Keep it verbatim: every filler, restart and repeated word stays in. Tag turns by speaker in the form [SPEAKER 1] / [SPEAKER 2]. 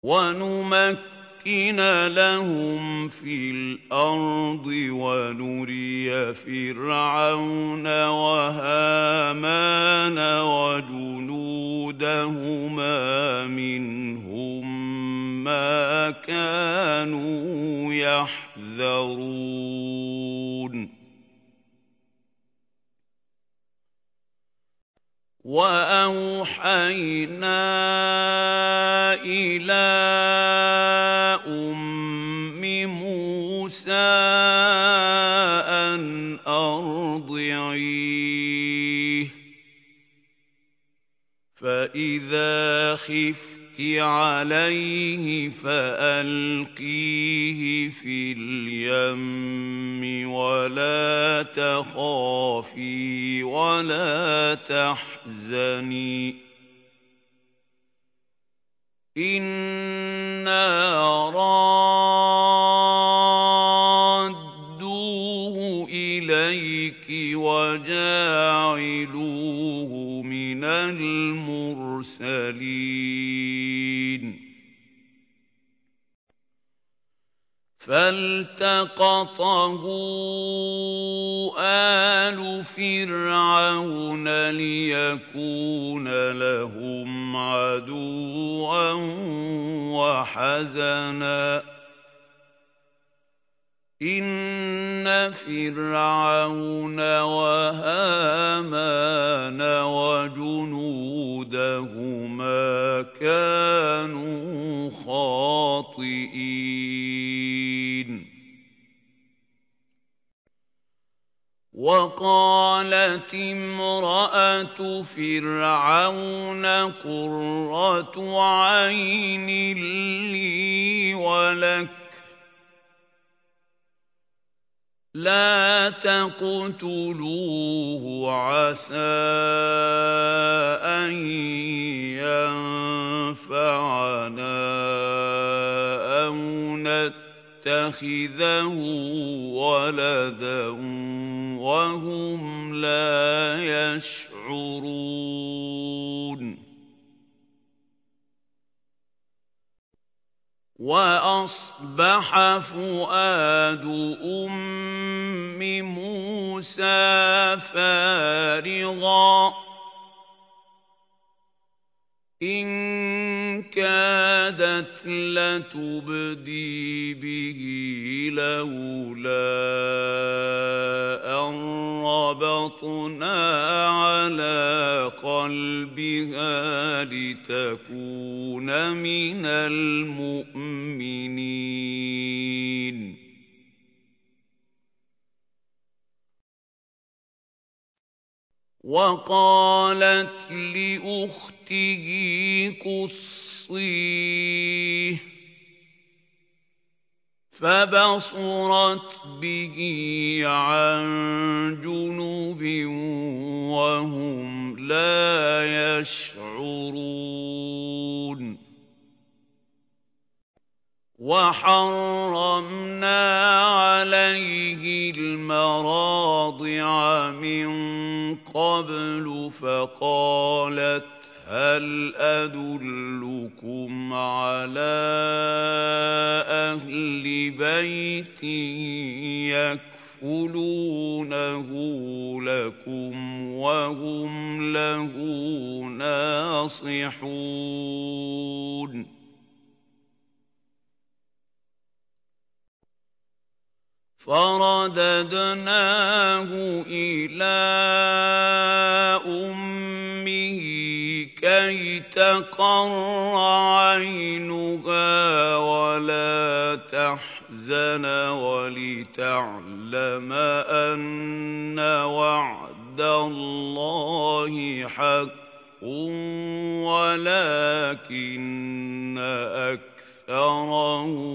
[SPEAKER 1] وَنُمَكِّنَ لَهُمْ فِي الْأَرْضِ وَنُرِيَ فِرْعَوْنَ وَهَامَانَ وَجُنُودَهُمَا مِنْهُم مَّا كَانُوا يَحْذَرُونَ وَأَوْحَيْنَا إِلَىٰ أُمِّ مُوسَىٰ أَنْ أَرْضِعِيهِ فَإِذَا خِفْتِ عَلَيْهِ فَأَلْقِيهِ فِي الْيَمِّ وَلَا تَخَافِي وَلَا تَحْزَنِي إِنَّا رَادُّوهُ إِلَيْكِ وَجَاعِلُوهُ مِنَ الْمُرْسَلِينَ فَالْتَقَطَهُ آلُ فِرْعَوْنَ لِيَكُونَ لَهُمْ عَدُوًّا وَحَزَنًا إِنَّ فِرْعَوْنَ وَهَامَانَ وَجُنُودَهُمَا كَانُوا خَاطِئِينَ وَقَالَتِ امْرَأَتُ فِرْعَوْنَ قُرَّةُ عَيْنٍ لِّي وَلَكَ لَا تَقْتُلُوهُ عَسَىٰ أَن يَنفَعَنَا أَوْ نَتَّخِذَهُ وَلَدًا وَهُمْ لَا يَشْعُرُونَ وَأَصْبَحَ فُؤَادُ أُمِّ مُوسَىٰ فَارِغًا إِن كَادَتْ لَتُبْدِي بِهِ لَوْلَا أَن رَّبَطْنَا عَلَىٰ قَلْبِهَا لِتَكُونَ مِنَ الْمُؤْمِنِينَ وَقَالَتْ لِأُخْتِهِ قُصِّيهِ فَبَصُرَتْ بِهِ عَن جُنُبٍ وَهُمْ لَا يَشْعُرُونَ وَحَرَّمْنَا عَلَيْهِ الْمَرَاضِعَ مِن قَبْلُ فَقَالَتْ هَلْ أَدُلُّكُمْ عَلَىٰ أَهْلِ بَيْتٍ يَكْفُلُونَهُ لَكُمْ وَهُمْ لَهُ نَاصِحُونَ فَرَدَدْنَاهُ إِلَىٰ أُمِّهِ كَيْ تَقَرَّ عَيْنُهَا وَلَا تَحْزَنَ وَلِتَعْلَمَ أَنَّ وَعْدَ اللَّهِ حَقٌّ وَلَٰكِنَّ أَكْثَرَهُمْ